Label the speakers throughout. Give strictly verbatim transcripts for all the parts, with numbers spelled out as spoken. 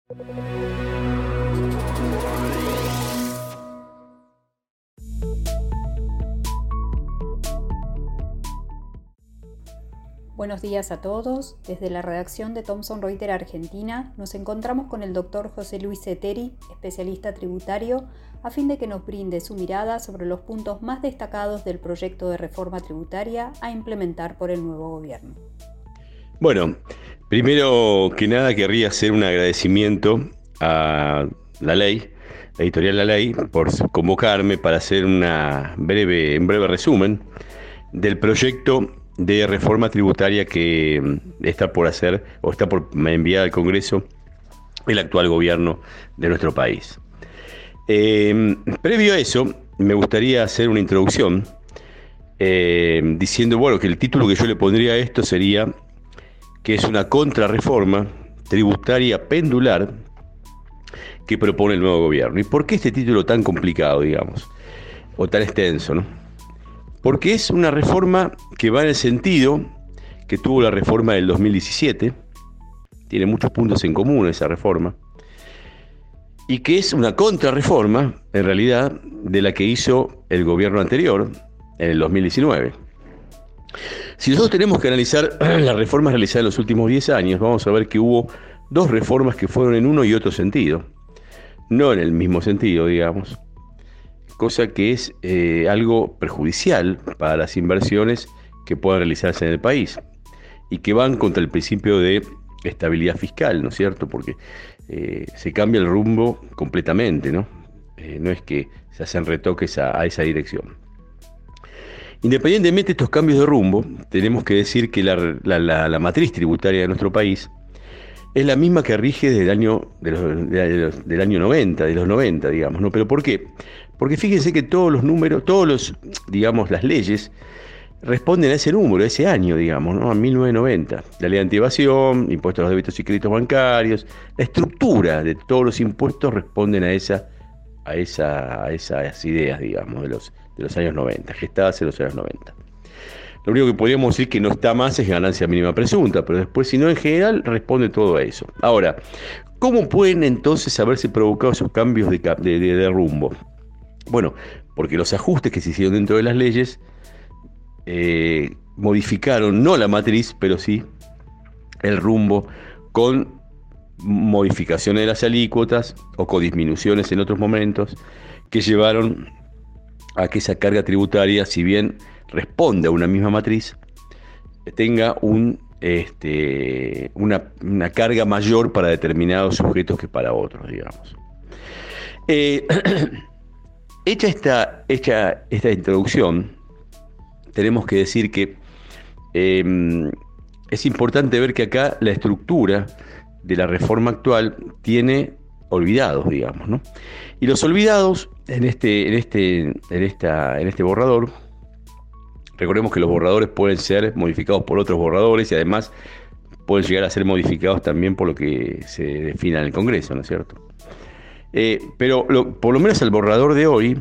Speaker 1: Buenos días a todos. Desde la redacción de Thomson Reuters Argentina nos encontramos con el doctor José Luis Ceteri, especialista tributario, a fin de que nos brinde su mirada sobre los puntos más destacados del proyecto de reforma tributaria a implementar por el nuevo gobierno.
Speaker 2: Bueno, primero que nada querría hacer un agradecimiento a La Ley, la editorial La Ley, por convocarme para hacer una breve, un breve resumen del proyecto de reforma tributaria que está por hacer o está por enviar al Congreso el actual gobierno de nuestro país. Eh, previo a eso, me gustaría hacer una introducción eh, diciendo, bueno, que el título que yo le pondría a esto sería que es una contrarreforma tributaria pendular que propone el nuevo gobierno. ¿Y por qué este título tan complicado, digamos, o tan extenso, ¿no? Porque es una reforma que va en el sentido que tuvo la reforma del dos mil diecisiete, tiene muchos puntos en común esa reforma, y que es una contrarreforma, en realidad, de la que hizo el gobierno anterior, en el dos mil diecinueve. Si nosotros tenemos que analizar las reformas realizadas en los últimos diez años, vamos a ver que hubo dos reformas que fueron en uno y otro sentido, no en el mismo sentido, digamos, cosa que es eh, algo perjudicial para las inversiones que puedan realizarse en el país y que van contra el principio de estabilidad fiscal, ¿no es cierto? Porque eh, se cambia el rumbo completamente, ¿no? Eh, no es que se hacen retoques a, a esa dirección. Independientemente de estos cambios de rumbo, tenemos que decir que la, la, la, la matriz tributaria de nuestro país es la misma que rige desde el año, de los, de los, del año noventa, de los noventa, digamos, ¿no? ¿Pero por qué? Porque fíjense que todos los números, todos los, digamos, las leyes responden a ese número, a ese año, digamos, ¿no? A mil novecientos noventa. La ley de antievasión, impuestos a los débitos y créditos bancarios, la estructura de todos los impuestos responden a esa, a esa, a esas ideas, digamos, de los, de los años noventa, gestadas en los años noventa. Lo único que podríamos decir que no está más es ganancia mínima presunta, pero después, si no, en general, responde todo a eso. Ahora, ¿cómo pueden entonces haberse provocado esos cambios de, de, de, de rumbo? Bueno, porque los ajustes que se hicieron dentro de las leyes eh, modificaron, no la matriz, pero sí el rumbo, con modificaciones de las alícuotas o con disminuciones en otros momentos, que llevaron a que esa carga tributaria, si bien responde a una misma matriz, tenga un, este, una, una carga mayor para determinados sujetos que para otros, digamos. Eh, hecha, esta, hecha esta introducción, tenemos que decir que eh, es importante ver que acá la estructura de la reforma actual tiene olvidados, digamos, ¿no? Y los olvidados en este, en este, en esta, en este borrador, recordemos que los borradores pueden ser modificados por otros borradores y además pueden llegar a ser modificados también por lo que se defina en el Congreso, ¿no es cierto? Eh, pero lo, por lo menos el borrador de hoy,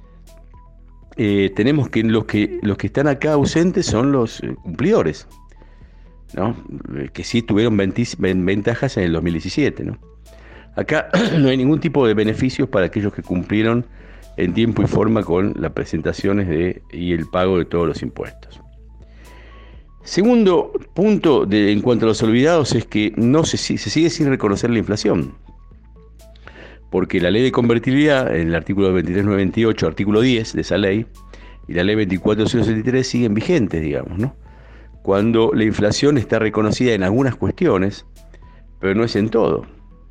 Speaker 2: eh, tenemos que los, que los que están acá ausentes son los eh, cumplidores, ¿no? Que sí tuvieron ventajas en el dos mil diecisiete, ¿no? Acá no hay ningún tipo de beneficios para aquellos que cumplieron en tiempo y forma con las presentaciones de, y el pago de todos los impuestos. Segundo punto de, en cuanto a los olvidados es que no se, se sigue sin reconocer la inflación, porque la ley de convertibilidad, en el artículo veintitrés mil novecientos noventa y ocho, artículo diez de esa ley, y la ley veinticuatro mil setenta y tres siguen vigentes, digamos, ¿no? Cuando la inflación está reconocida en algunas cuestiones, pero no es en todo.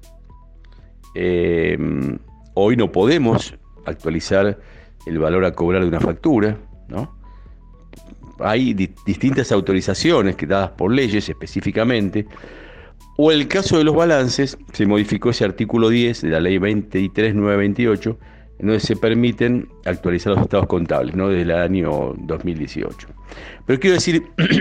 Speaker 2: Eh, hoy no podemos actualizar el valor a cobrar de una factura, ¿no? Hay di- distintas autorizaciones que dadas por leyes específicamente, o en el caso de los balances, se modificó ese artículo diez de la ley veintitrés mil novecientos veintiocho, en donde se permiten actualizar los estados contables, ¿no? Desde el año dos mil dieciocho. Pero quiero decir,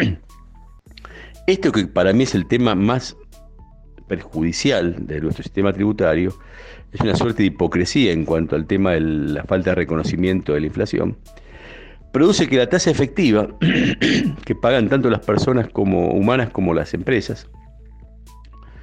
Speaker 2: esto que para mí es el tema más perjudicial de nuestro sistema tributario, es una suerte de hipocresía en cuanto al tema de la falta de reconocimiento de la inflación. Produce que la tasa efectiva que pagan tanto las personas como humanas como las empresas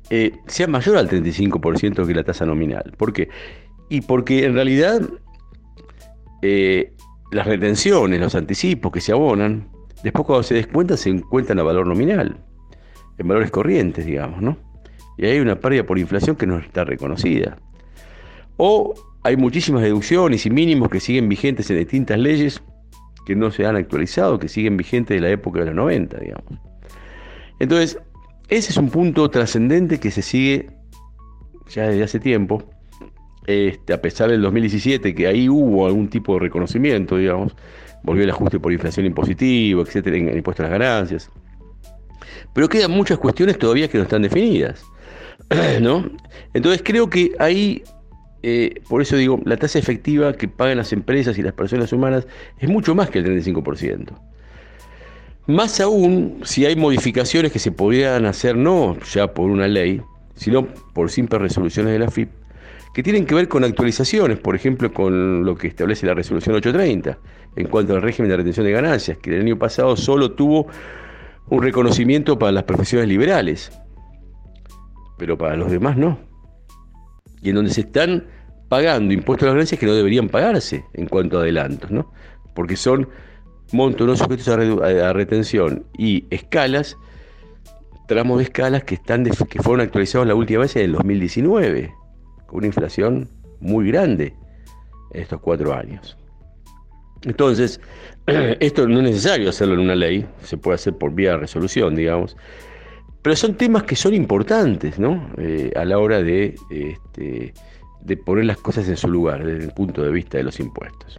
Speaker 2: eh, sea mayor al treinta y cinco por ciento que la tasa nominal. ¿Por qué? Y porque en realidad eh, las retenciones, los anticipos que se abonan, después cuando se descuentan se encuentran a valor nominal, en valores corrientes, digamos, ¿no? Y hay una pérdida por inflación que no está reconocida. O hay muchísimas deducciones y mínimos que siguen vigentes en distintas leyes que no se han actualizado, que siguen vigentes de la época de los noventa, digamos. Entonces, ese es un punto trascendente que se sigue ya desde hace tiempo, este, a pesar del dos mil diecisiete, que ahí hubo algún tipo de reconocimiento, digamos, volvió el ajuste por inflación impositivo, etcétera, en el impuesto a las ganancias. Pero quedan muchas cuestiones todavía que no están definidas, ¿no? Entonces creo que ahí, eh, por eso digo, la tasa efectiva que pagan las empresas y las personas humanas es mucho más que el treinta y cinco por ciento. Más aún si hay modificaciones que se podrían hacer no ya por una ley, sino por simples resoluciones de la F I P, que tienen que ver con actualizaciones, por ejemplo, con lo que establece la resolución ochocientos treinta, en cuanto al régimen de retención de ganancias, que el año pasado solo tuvo un reconocimiento para las profesiones liberales, pero para los demás no. Y en donde se están pagando impuestos a las ganancias que no deberían pagarse en cuanto a adelantos, ¿no? Porque son montos no sujetos a, re- a retención y escalas, tramos de escalas que, están de, que fueron actualizados la última vez en el dos mil diecinueve, con una inflación muy grande en estos cuatro años. Entonces, esto no es necesario hacerlo en una ley, se puede hacer por vía de resolución, digamos, pero son temas que son importantes, ¿no? Eh, a la hora de, este, de poner las cosas en su lugar, desde el punto de vista de los impuestos.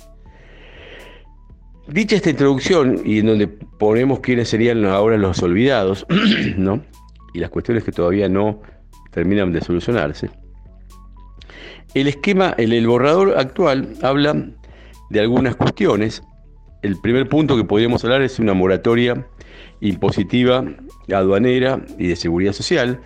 Speaker 2: Dicha esta introducción, y en donde ponemos quiénes serían ahora los olvidados, ¿no? Y las cuestiones que todavía no terminan de solucionarse, el esquema, el, el borrador actual habla de algunas cuestiones. El primer punto que podríamos hablar es una moratoria impositiva, aduanera y de seguridad social,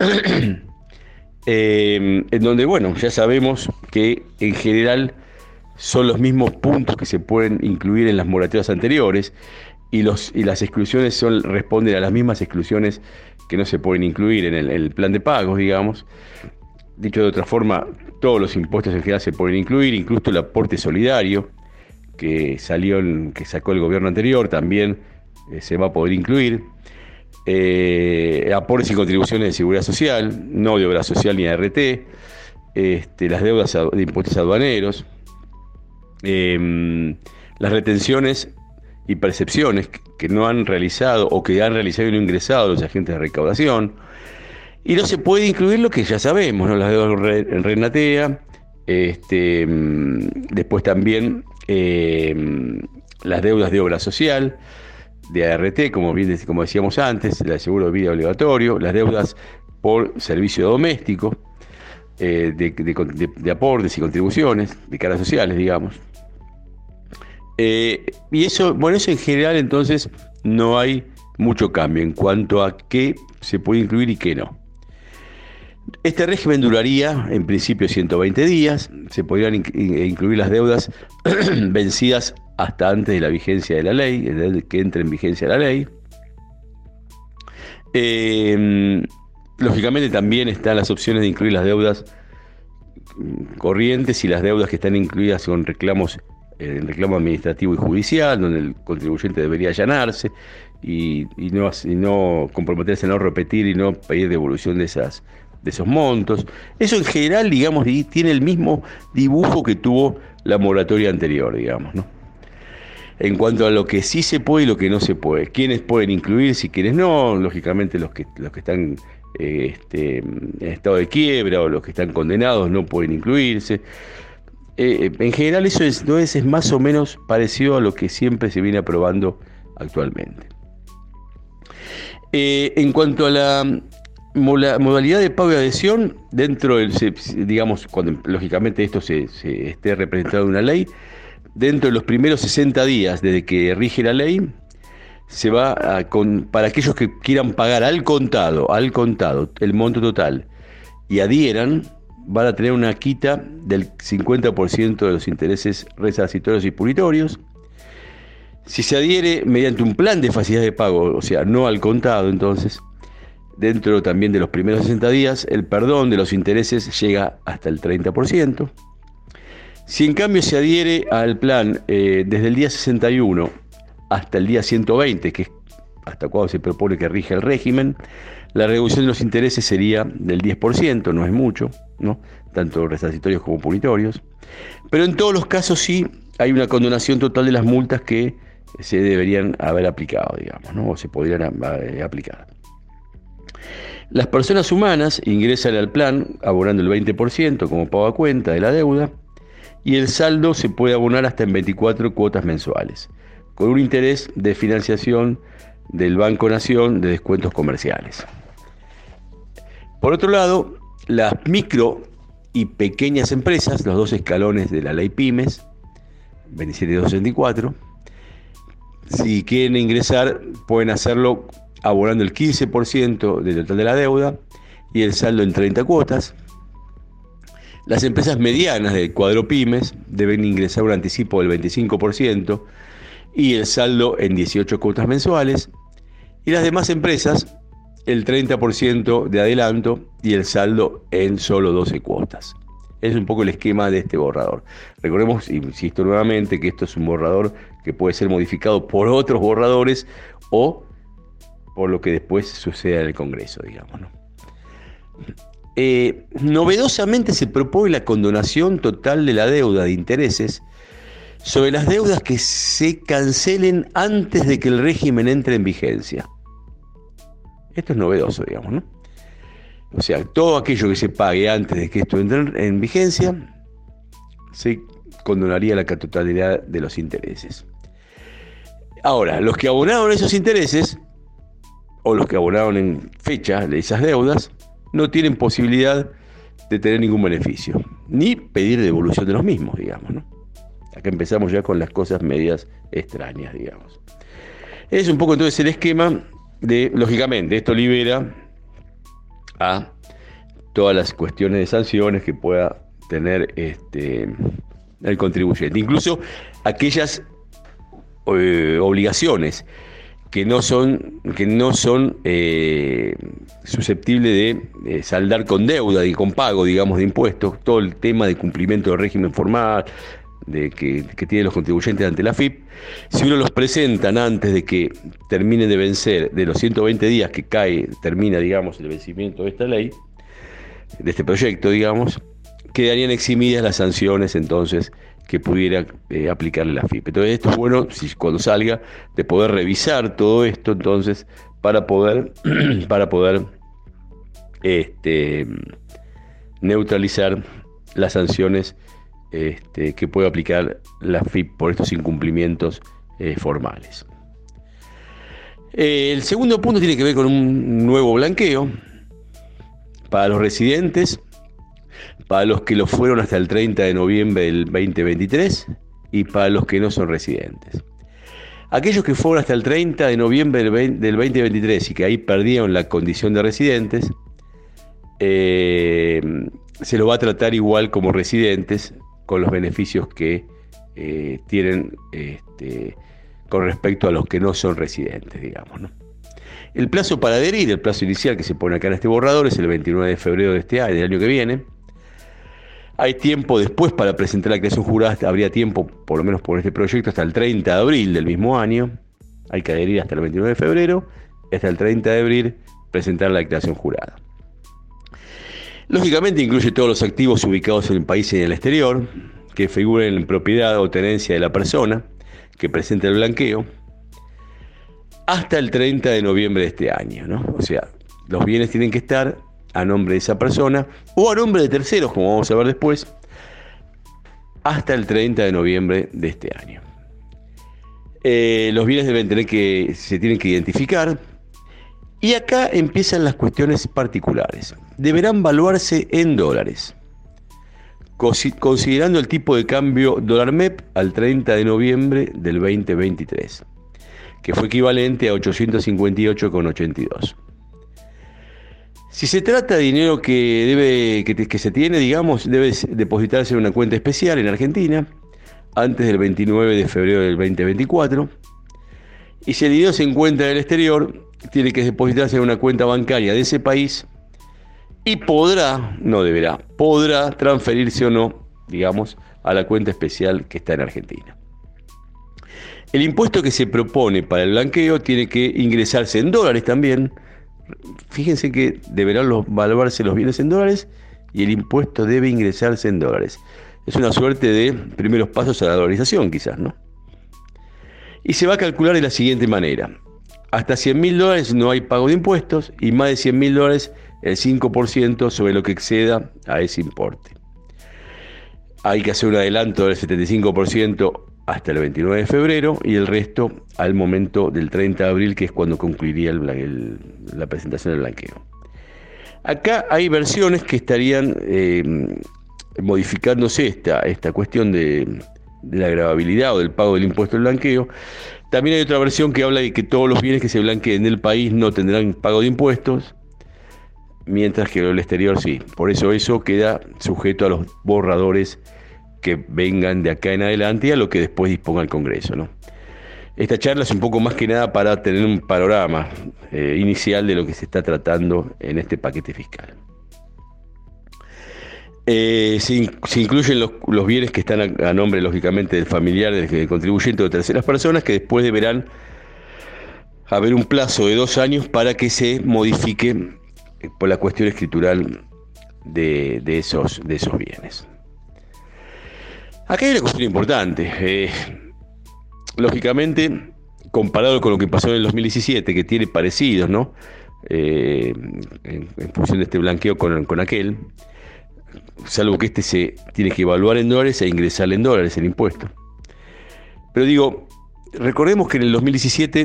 Speaker 2: eh, en donde, bueno, ya sabemos que en general son los mismos puntos que se pueden incluir en las moratorias anteriores, y, los, y las exclusiones son, responden a las mismas exclusiones que no se pueden incluir en el, el plan de pagos, digamos. Dicho de otra forma, todos los impuestos en general se pueden incluir, incluso el aporte solidario que salió en, que sacó el gobierno anterior también eh, se va a poder incluir. Eh, aportes y contribuciones de seguridad social, no de obra social ni A R T, este, las deudas de impuestos aduaneros, eh, las retenciones y percepciones que no han realizado o que han realizado y no ingresado los agentes de recaudación. Y no se puede incluir lo que ya sabemos, ¿no? Las deudas en Renatea, este, después también eh, las deudas de obra social, de A R T, como bien como decíamos antes, el seguro de vida obligatorio, las deudas por servicio doméstico, eh, de, de, de, de aportes y contribuciones, de caras sociales, digamos. Eh, y eso, bueno, eso en general entonces no hay mucho cambio en cuanto a qué se puede incluir y qué no. Este régimen duraría en principio ciento veinte días, se podrían incluir las deudas vencidas hasta antes de la vigencia de la ley, desde que entre en vigencia la ley. Eh, lógicamente también están las opciones de incluir las deudas corrientes y las deudas que están incluidas con reclamos en reclamo administrativo y judicial, donde el contribuyente debería allanarse y, y, no, y no comprometerse a no repetir y no pedir devolución de esas de esos montos. Eso en general, digamos, tiene el mismo dibujo que tuvo la moratoria anterior, digamos, ¿no? En cuanto a lo que sí se puede y lo que no se puede, quiénes pueden incluirse y quiénes no, lógicamente los que, los que están eh, este, en estado de quiebra o los que están condenados no pueden incluirse. Eh, en general eso es, no es, es más o menos parecido a lo que siempre se viene aprobando actualmente. Eh, en cuanto a la modalidad de pago y adhesión, dentro del, digamos, cuando lógicamente esto se, se esté representado en una ley, dentro de los primeros sesenta días desde que rige la ley, se va a, con, para aquellos que quieran pagar al contado, al contado, el monto total, y adhieran, van a tener una quita del cincuenta por ciento de los intereses resarcitorios y punitorios. Si se adhiere mediante un plan de facilidad de pago, o sea, no al contado, entonces, dentro también de los primeros sesenta días, el perdón de los intereses llega hasta el treinta por ciento. Si en cambio se adhiere al plan eh, desde el día sesenta y uno hasta el día ciento veinte, que es hasta cuando se propone que rige el régimen, la reducción de los intereses sería del diez por ciento, no es mucho, ¿no? Tanto resarcitorios como punitorios. Pero en todos los casos sí hay una condonación total de las multas que se deberían haber aplicado, digamos, ¿no? O se podrían eh, aplicar. Las personas humanas ingresan al plan abonando el veinte por ciento como pago a cuenta de la deuda, y el saldo se puede abonar hasta en veinticuatro cuotas mensuales, con un interés de financiación del Banco Nación de descuentos comerciales. Por otro lado, las micro y pequeñas empresas, los dos escalones de la ley Pymes, veintisiete mil doscientos sesenta y cuatro, si quieren ingresar, pueden hacerlo abonando el quince por ciento del total de la deuda y el saldo en treinta cuotas. Las empresas medianas del cuadro Pymes deben ingresar un anticipo del veinticinco por ciento y el saldo en dieciocho cuotas mensuales. Y las demás empresas, el treinta por ciento de adelanto y el saldo en solo doce cuotas. Es un poco el esquema de este borrador. Recordemos, insisto nuevamente, que esto es un borrador que puede ser modificado por otros borradores o por lo que después suceda en el Congreso, digamos, ¿no? Eh, novedosamente se propone la condonación total de la deuda de intereses sobre las deudas que se cancelen antes de que el régimen entre en vigencia. Esto es novedoso, digamos, ¿no? O sea, todo aquello que se pague antes de que esto entre en vigencia se condonaría la totalidad de los intereses. Ahora, los que abonaron esos intereses o los que abonaron en fecha de esas deudas no tienen posibilidad de tener ningún beneficio, ni pedir devolución de los mismos, digamos, ¿no? Acá empezamos ya con las cosas medias extrañas, digamos. Es un poco entonces el esquema de, lógicamente, esto libera a todas las cuestiones de sanciones que pueda tener este, el contribuyente, incluso aquellas eh, obligaciones que no son, que no son eh, susceptibles de eh, saldar con deuda y con pago, digamos, de impuestos, todo el tema de cumplimiento del régimen formal de que, que tienen los contribuyentes ante la A F I P, si uno los presentan antes de que termine de vencer, de los ciento veinte días que cae, termina, digamos, el vencimiento de esta ley, de este proyecto, digamos, quedarían eximidas las sanciones entonces que pudiera eh, aplicarle la A F I P. Entonces esto es bueno, si cuando salga, de poder revisar todo esto entonces para poder para poder este, neutralizar las sanciones este, que puede aplicar la A F I P por estos incumplimientos eh, formales. Eh, el segundo punto tiene que ver con un nuevo blanqueo para los residentes, para los que lo fueron hasta el treinta de noviembre del veinte veintitrés y para los que no son residentes. Aquellos que fueron hasta el treinta de noviembre del veinte veintitrés y que ahí perdieron la condición de residentes, eh, se los va a tratar igual como residentes con los beneficios que eh, tienen este, con respecto a los que no son residentes, digamos, ¿no? El plazo para adherir, el plazo inicial que se pone acá en este borrador, es el veintinueve de febrero de este año, del año que viene. Hay tiempo después para presentar la creación jurada, habría tiempo, por lo menos por este proyecto, hasta el treinta de abril del mismo año. Hay que adherir hasta el veintinueve de febrero, hasta el treinta de abril presentar la declaración jurada. Lógicamente incluye todos los activos ubicados en el país y en el exterior, que figuren en propiedad o tenencia de la persona que presenta el blanqueo, hasta el treinta de noviembre de este año, ¿no? O sea, los bienes tienen que estar a nombre de esa persona o a nombre de terceros, como vamos a ver después, hasta el treinta de noviembre de este año. Eh, los bienes deben tener que, se tienen que identificar, y acá empiezan las cuestiones particulares. Deberán valuarse en dólares, considerando el tipo de cambio dólar M E P al treinta de noviembre del veinte veintitrés, que fue equivalente a ochocientos cincuenta y ocho con ochenta y dos. Si se trata de dinero que, debe, que, que se tiene, digamos, debe depositarse en una cuenta especial en Argentina antes del veintinueve de febrero del veinte veinticuatro. Y si el dinero se encuentra en el exterior, tiene que depositarse en una cuenta bancaria de ese país y podrá, no deberá, podrá transferirse o no, digamos, a la cuenta especial que está en Argentina. El impuesto que se propone para el blanqueo tiene que ingresarse en dólares también. Fíjense que deberán los, valuarse los bienes en dólares y el impuesto debe ingresarse en dólares. Es una suerte de primeros pasos a la dolarización, quizás, ¿no? Y se va a calcular de la siguiente manera. Hasta cien mil dólares no hay pago de impuestos y más de cien mil dólares el cinco por ciento sobre lo que exceda a ese importe. Hay que hacer un adelanto del setenta y cinco por ciento hasta el veintinueve de febrero y el resto al momento del treinta de abril, que es cuando concluiría el, el, la presentación del blanqueo. Acá hay versiones que estarían eh, modificándose esta, esta cuestión de, de la gravabilidad o del pago del impuesto del blanqueo. También hay otra versión que habla de que todos los bienes que se blanqueen del país no tendrán pago de impuestos, mientras que el exterior sí. Por eso eso queda sujeto a los borradores que vengan de acá en adelante y a lo que después disponga el Congreso, ¿no? Esta charla es un poco más que nada para tener un panorama eh, inicial de lo que se está tratando en este paquete fiscal. Eh, se, in, se incluyen los, los bienes que están a, a nombre, lógicamente, del familiar, del, del contribuyente o de terceras personas, que después deberán haber un plazo de dos años para que se modifique eh, por la cuestión escritural de, de, esos, de esos bienes. Acá hay una cuestión importante. Eh, lógicamente, comparado con lo que pasó en el dos mil diecisiete, que tiene parecidos, ¿no? Eh, en, en función de este blanqueo con, con aquel, salvo que este se tiene que evaluar en dólares e ingresar en dólares el impuesto. Pero digo, recordemos que en el dos mil diecisiete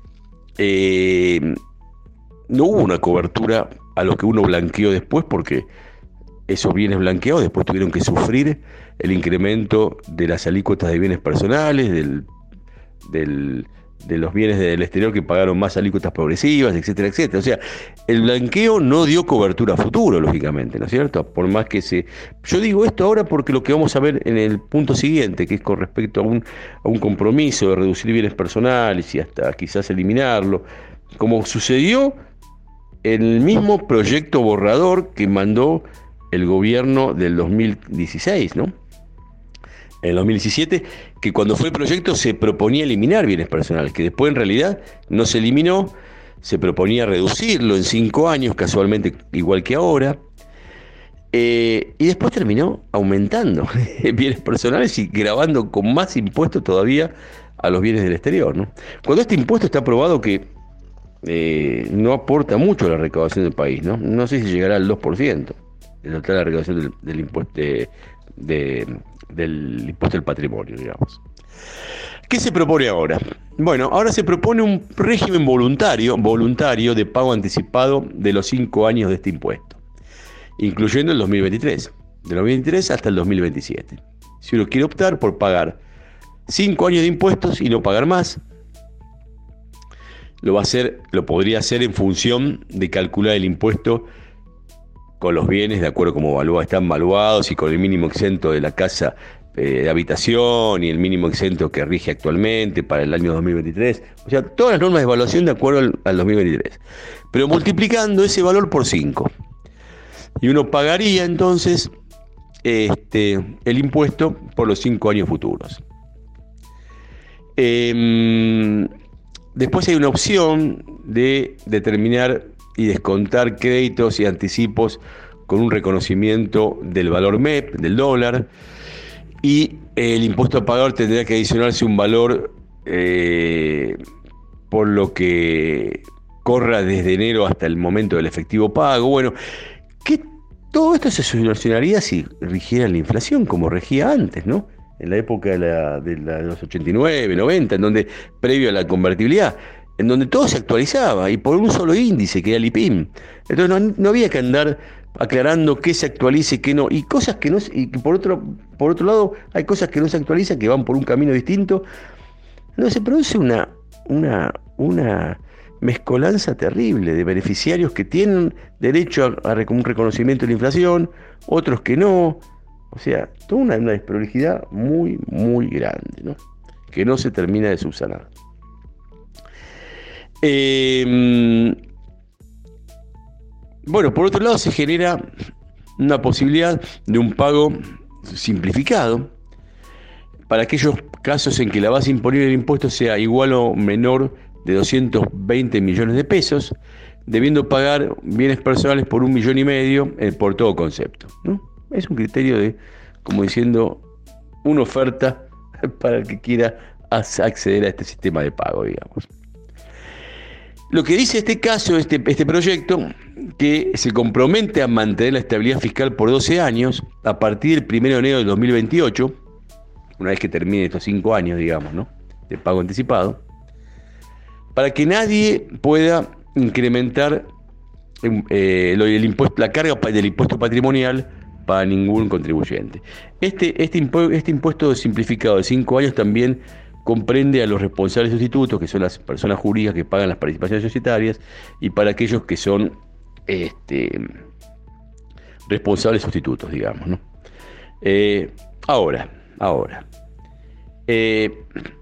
Speaker 2: eh, no hubo una cobertura a lo que uno blanqueó después, porque esos bienes blanqueados después tuvieron que sufrir el incremento de las alícuotas de bienes personales, del, del, de los bienes del exterior que pagaron más alícuotas progresivas, etcétera, etcétera. O sea, el blanqueo no dio cobertura a futuro, lógicamente, ¿no es cierto? Por más que se... Yo digo esto ahora porque lo que vamos a ver en el punto siguiente, que es con respecto a un, a un compromiso de reducir bienes personales y hasta quizás eliminarlo, como sucedió en el mismo proyecto borrador que mandó el gobierno del dos mil dieciséis, ¿no? En el dos mil diecisiete, que cuando fue el proyecto se proponía eliminar bienes personales, que después en realidad no se eliminó, se proponía reducirlo en cinco años, casualmente igual que ahora, eh, y después terminó aumentando bienes personales y gravando con más impuestos todavía a los bienes del exterior, ¿no? Cuando este impuesto está aprobado que eh, no aporta mucho a la recaudación del país, ¿no? No sé si llegará al dos por ciento de total la recaudación del, del impuesto de, de, del impuesto del patrimonio, digamos. ¿Qué se propone ahora? Bueno, ahora se propone un régimen voluntario, voluntario de pago anticipado de los cinco años de este impuesto, incluyendo el dos mil veintitrés, del dos mil veintitrés hasta el dos mil veintisiete. Si uno quiere optar por pagar cinco años de impuestos y no pagar más, lo va a hacer, lo podría hacer en función de calcular el impuesto con los bienes de acuerdo a cómo están valuados y con el mínimo exento de la casa eh, de habitación y el mínimo exento que rige actualmente para el año dos mil veintitrés. O sea, todas las normas de evaluación de acuerdo al, al dos mil veintitrés. Pero multiplicando ese valor por cinco. Y uno pagaría entonces este, el impuesto por los cinco años futuros. Eh, después hay una opción de determinar y descontar créditos y anticipos con un reconocimiento del valor M E P, del dólar, y el impuesto a pagar tendría que adicionarse un valor eh, por lo que corra desde enero hasta el momento del efectivo pago. Bueno, que todo esto se solucionaría si rigiera la inflación como regía antes, ¿no? En la época de, la, de, la, de los ochenta y nueve, noventa, en donde, previo a la convertibilidad, en donde todo se actualizaba y por un solo índice, que era el I P I M. Entonces no, no había que andar aclarando qué se actualice y qué no, y cosas que no, y por otro, por otro lado hay cosas que no se actualizan, que van por un camino distinto. Entonces se produce una, una, una mezcolanza terrible de beneficiarios que tienen derecho a, a un reconocimiento de la inflación, otros que no. O sea, toda una, una desprolijidad muy, muy grande, ¿no? Que no se termina de subsanar. Eh, bueno, por otro lado se genera una posibilidad de un pago simplificado para aquellos casos en que la base imponible del impuesto sea igual o menor de doscientos veinte millones de pesos, debiendo pagar bienes personales por un millón y medio eh, por todo concepto, ¿no? Es un criterio de, como diciendo, una oferta para el que quiera acceder a este sistema de pago, digamos. Lo que dice este caso, este, este proyecto, que se compromete a mantener la estabilidad fiscal por doce años, a partir del primero de enero del dos mil veintiocho, una vez que termine estos cinco años, digamos, ¿no?, de pago anticipado, para que nadie pueda incrementar eh, el impuesto, la carga del impuesto patrimonial para ningún contribuyente. Este, este, impu este impuesto simplificado de cinco años también comprende a los responsables sustitutos, que son las personas jurídicas que pagan las participaciones societarias, y para aquellos que son este, responsables sustitutos, digamos, ¿no? Eh, ahora, ahora, eh,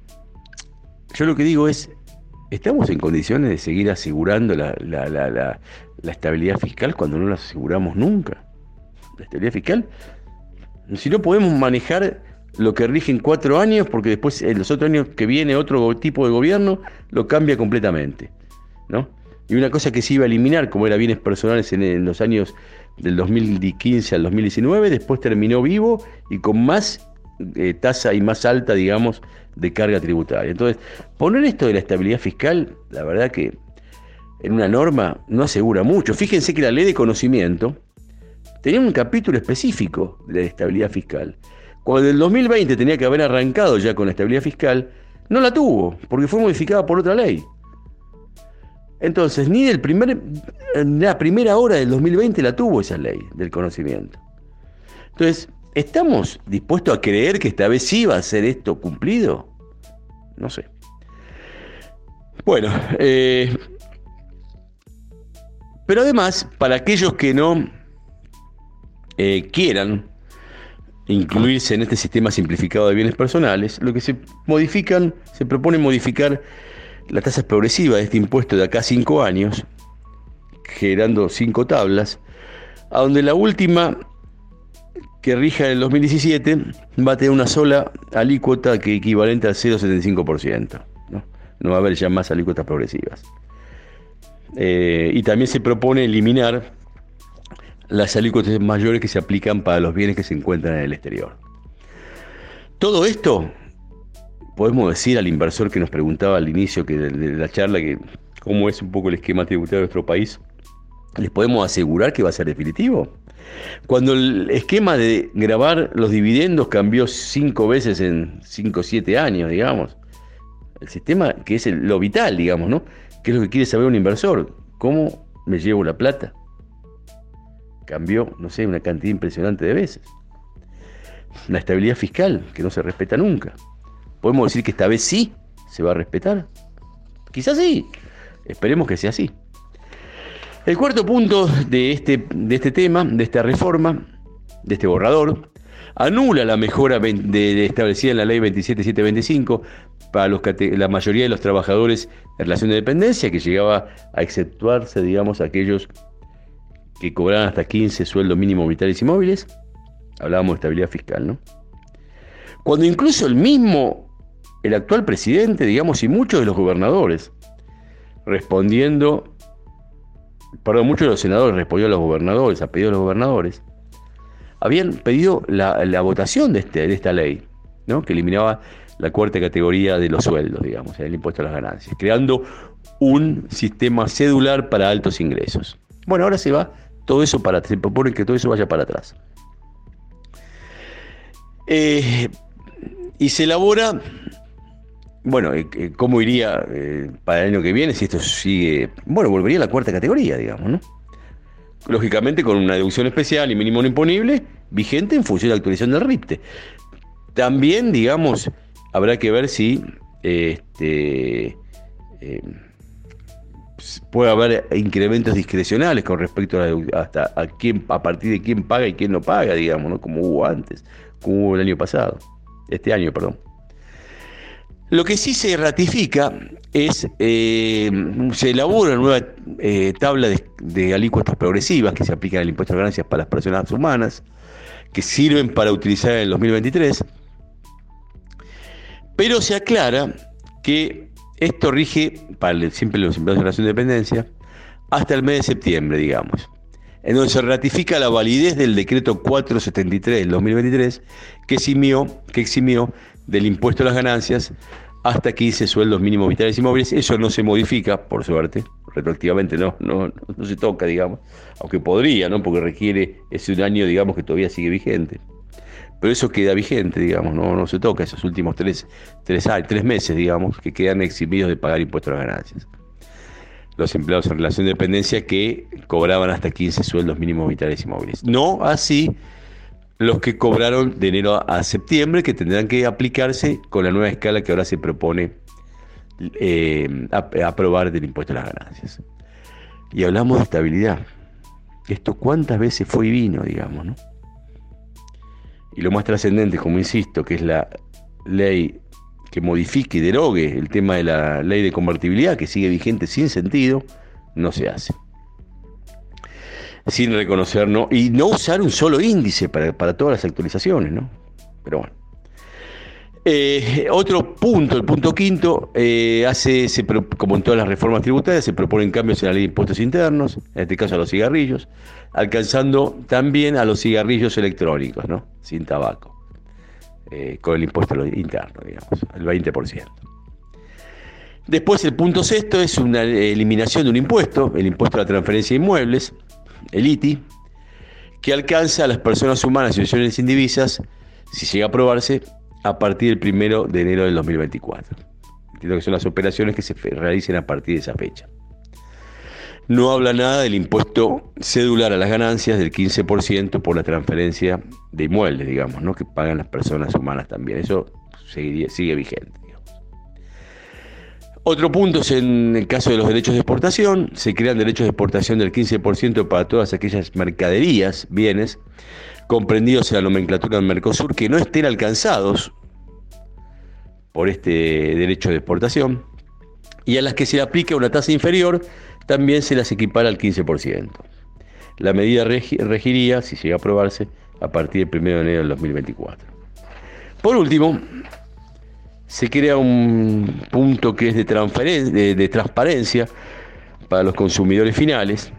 Speaker 2: yo lo que digo es, ¿estamos en condiciones de seguir asegurando la, la, la, la, la estabilidad fiscal cuando no la aseguramos nunca? La estabilidad fiscal, si no podemos manejar lo que rige en cuatro años, porque después en los otros años que viene otro tipo de gobierno lo cambia completamente, ¿no? Y una cosa que se iba a eliminar, como era bienes personales en, en los años del dos mil quince al dos mil diecinueve, después terminó vivo y con más eh, tasa y más alta, digamos, de carga tributaria. Entonces, poner esto de la estabilidad fiscal, la verdad que en una norma no asegura mucho. Fíjense que la ley de conocimiento tenía un capítulo específico de la estabilidad fiscal. Cuando en el dos mil veinte tenía que haber arrancado ya con la estabilidad fiscal, no la tuvo, porque fue modificada por otra ley. Entonces, ni del primer, la primera hora del dos mil veinte la tuvo esa ley del conocimiento. Entonces, ¿estamos dispuestos a creer que esta vez sí va a ser esto cumplido? No sé. Bueno, eh, pero además, para aquellos que no eh, quieran incluirse en este sistema simplificado de bienes personales, lo que se modifican, se propone modificar la tasa progresiva de este impuesto de acá a cinco años, generando cinco tablas, a donde la última, que rija en el dos mil diecisiete, va a tener una sola alícuota que equivalente al cero coma setenta y cinco por ciento, ¿no? No va a haber ya más alícuotas progresivas. Eh, y también se propone eliminar las alícuotas mayores que se aplican para los bienes que se encuentran en el exterior. Todo esto, podemos decir al inversor que nos preguntaba al inicio que de, de la charla que cómo es un poco el esquema tributario de nuestro país, ¿les podemos asegurar que va a ser definitivo? Cuando el esquema de gravar los dividendos cambió cinco veces en cinco o siete años, digamos, el sistema que es el, lo vital, digamos, ¿no?, que es lo que quiere saber un inversor, ¿cómo me llevo la plata? Cambió, no sé, una cantidad impresionante de veces. La estabilidad fiscal, que no se respeta nunca. ¿Podemos decir que esta vez sí se va a respetar? Quizás sí. Esperemos que sea así. El cuarto punto de este, de este tema, de esta reforma, de este borrador, anula la mejora de, de establecida en la ley veintisiete mil setecientos veinticinco para los, la mayoría de los trabajadores en relación de dependencia, que llegaba a exceptuarse, digamos, aquellos que cobraban hasta quince sueldos mínimos vitales y móviles. Hablábamos de estabilidad fiscal, ¿no? Cuando incluso el mismo, el actual presidente, digamos, y muchos de los gobernadores, respondiendo, perdón, muchos de los senadores respondieron a los gobernadores, a pedido de los gobernadores, habían pedido la, la votación de, este, de esta ley, ¿no?, que eliminaba la cuarta categoría de los sueldos, digamos, el impuesto a las ganancias, creando un sistema cedular para altos ingresos. Bueno, ahora se va todo eso para, se propone que todo eso vaya para atrás. Eh, y se elabora, bueno, eh, cómo iría eh, para el año que viene si esto sigue, bueno, volvería a la cuarta categoría, digamos, ¿no? Lógicamente con una deducción especial y mínimo no imponible vigente en función de la actualización del R I P T E. También, digamos, habrá que ver si eh, este, eh, puede haber incrementos discrecionales con respecto a, la, hasta a quién, a partir de quién paga y quién no paga, digamos, ¿no?, como hubo antes, como hubo el año pasado, este año, perdón. Lo que sí se ratifica es, eh, se elabora una nueva eh, tabla de, de alícuotas progresivas que se aplican al impuesto a ganancias para las personas humanas, que sirven para utilizar en el dos mil veintitrés, pero se aclara que esto rige para el, siempre los empleados de relación de dependencia hasta el mes de septiembre, digamos, en donde se ratifica la validez del decreto cuatrocientos setenta y tres del dos mil veintitrés que eximió, que eximió del impuesto a las ganancias hasta quince sueldos mínimos vitales y móviles. Eso no se modifica, por suerte, retroactivamente no, no, no se toca, digamos, aunque podría, ¿no? Porque requiere, es un año, digamos, que todavía sigue vigente. Pero eso queda vigente, digamos, no, no se toca esos últimos tres, tres, tres meses, digamos, que quedan eximidos de pagar impuestos a las ganancias. Los empleados en relación de dependencia que cobraban hasta quince sueldos mínimos vitales y móviles. No así los que cobraron de enero a septiembre, que tendrán que aplicarse con la nueva escala que ahora se propone eh, aprobar del impuesto a las ganancias. Y hablamos de estabilidad. Esto cuántas veces fue y vino, digamos, ¿no? Y lo más trascendente, como insisto, que es la ley que modifique y derogue el tema de la ley de convertibilidad, que sigue vigente sin sentido, no se hace. Sin reconocer, ¿no? Y no usar un solo índice para, para todas las actualizaciones, ¿no? Pero bueno. Eh, otro punto, el punto quinto, eh, hace, se, como en todas las reformas tributarias, se proponen cambios en la ley de impuestos internos, en este caso a los cigarrillos, alcanzando también a los cigarrillos electrónicos, ¿no? Sin tabaco, eh, con el impuesto interno, digamos, el veinte por ciento. Después el punto sexto es una eliminación de un impuesto, el impuesto a la transferencia de inmuebles, el I T I, que alcanza a las personas humanas y instituciones indivisas, si llega a aprobarse, a partir del primero de enero del dos mil veinticuatro. Entiendo que son las operaciones que se realicen a partir de esa fecha. No habla nada del impuesto cedular a las ganancias del quince por ciento por la transferencia de inmuebles, digamos, ¿no? Que pagan las personas humanas también. Eso seguiría, sigue vigente. Otro punto es en el caso de los derechos de exportación. Se crean derechos de exportación del quince por ciento para todas aquellas mercaderías, bienes, comprendidos en la nomenclatura del Mercosur, que no estén alcanzados por este derecho de exportación, y a las que se le aplique una tasa inferior, también se las equipara al quince por ciento. La medida regi- regiría, si llega a aprobarse, a partir del primero de enero del dos mil veinticuatro. Por último, se crea un punto que es de, transferen- de, de transparencia para los consumidores finales,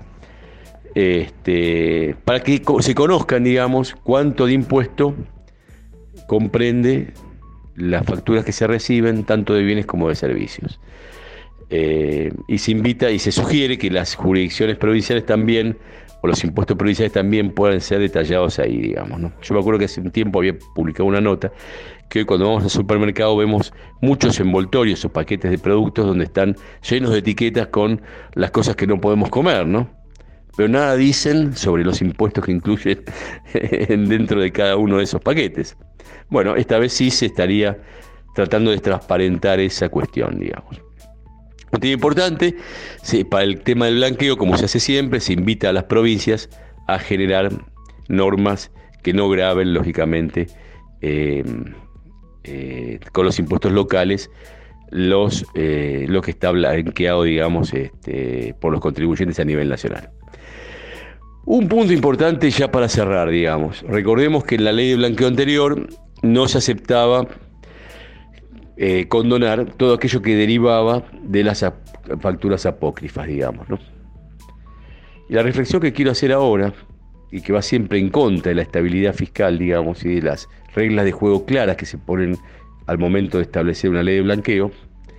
Speaker 2: este, para que se conozcan, digamos, cuánto de impuesto comprende las facturas que se reciben, tanto de bienes como de servicios. Eh, y se invita y se sugiere que las jurisdicciones provinciales también, o los impuestos provinciales también puedan ser detallados ahí, digamos, ¿no? Yo me acuerdo que hace un tiempo había publicado una nota que hoy cuando vamos al supermercado vemos muchos envoltorios o paquetes de productos donde están llenos de etiquetas con las cosas que no podemos comer, ¿no? Pero nada dicen sobre los impuestos que incluyen dentro de cada uno de esos paquetes. Bueno, esta vez sí se estaría tratando de transparentar esa cuestión, digamos. Un tema importante, sí, para el tema del blanqueo, como se hace siempre, se invita a las provincias a generar normas que no graven, lógicamente, eh, eh, con los impuestos locales, los eh, lo que está blanqueado, digamos, este, por los contribuyentes a nivel nacional. Un punto importante ya para cerrar, digamos. Recordemos que en la ley de blanqueo anterior no se aceptaba eh, condonar todo aquello que derivaba de las ap- facturas apócrifas, digamos, ¿no? Y la reflexión que quiero hacer ahora, y que va siempre en contra de la estabilidad fiscal, digamos, y de las reglas de juego claras que se ponen al momento de establecer una ley de blanqueo,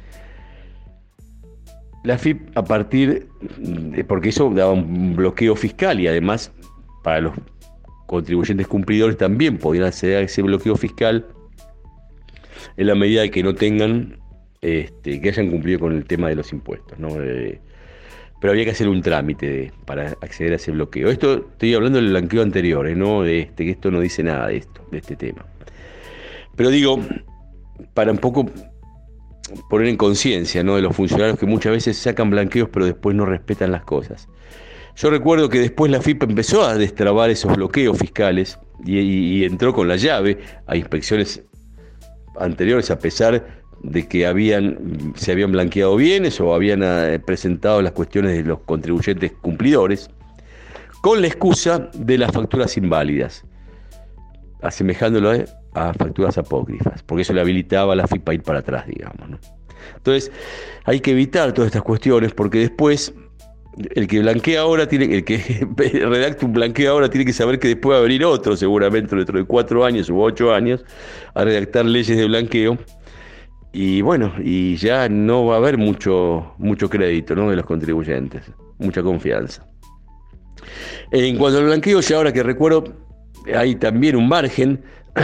Speaker 2: la F I P, a partir de, porque eso daba un bloqueo fiscal y además para los contribuyentes cumplidores también podían acceder a ese bloqueo fiscal en la medida de que no tengan, este, que hayan cumplido con el tema de los impuestos, ¿no? Eh, pero había que hacer un trámite de, para acceder a ese bloqueo. Esto estoy hablando del blanqueo anterior, ¿eh? No de este, que esto no dice nada de esto, de este tema. Pero digo, para un poco poner en conciencia, ¿no?, de los funcionarios que muchas veces sacan blanqueos pero después no respetan las cosas. Yo recuerdo que después la F I P empezó a destrabar esos bloqueos fiscales y, y, y entró con la llave a inspecciones anteriores, a pesar de que habían, se habían blanqueado bienes o habían eh, presentado las cuestiones de los contribuyentes cumplidores, con la excusa de las facturas inválidas, asemejándolo a, a facturas apócrifas, porque eso le habilitaba a la A F I P a ir para atrás, digamos, ¿no? Entonces, hay que evitar todas estas cuestiones, porque después el que blanquea ahora tiene, el que redacta un blanqueo ahora tiene que saber que después va a venir otro, seguramente dentro de cuatro años u ocho años, a redactar leyes de blanqueo. Y bueno, y ya no va a haber mucho, mucho crédito, ¿no?, de los contribuyentes, mucha confianza. En cuanto al blanqueo, ya ahora que recuerdo, hay también un margen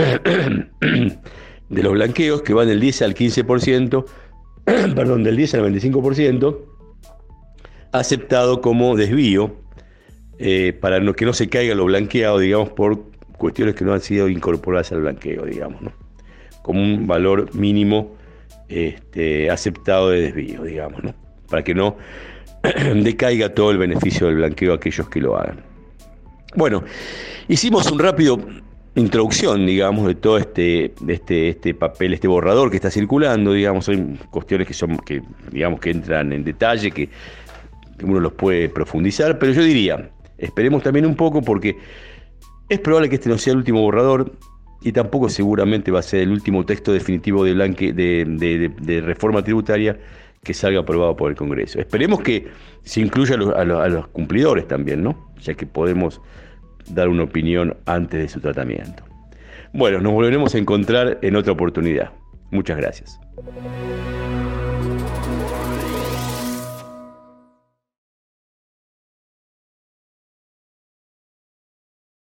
Speaker 2: de los blanqueos que van del diez al quince por ciento, perdón, del diez al veinticinco por ciento, aceptado como desvío, eh, para no, que no se caiga lo blanqueado, digamos, por cuestiones que no han sido incorporadas al blanqueo, digamos, ¿no?, como un valor mínimo este, aceptado de desvío, digamos, ¿no?, para que no decaiga todo el beneficio del blanqueo a aquellos que lo hagan. Bueno, hicimos un rápido introducción, digamos, de todo este, este, este papel, este borrador que está circulando, digamos. Hay cuestiones que son, que, digamos, que entran en detalle, que uno los puede profundizar, pero yo diría, esperemos también un poco, porque es probable que este no sea el último borrador, y tampoco seguramente va a ser el último texto definitivo de, blanque, de, de, de, de reforma tributaria que salga aprobado por el Congreso. Esperemos que se incluya a los, a los, a los cumplidores también, ¿no?, ya que podemos dar una opinión antes de su tratamiento. Bueno, nos volveremos a encontrar en otra oportunidad. Muchas gracias.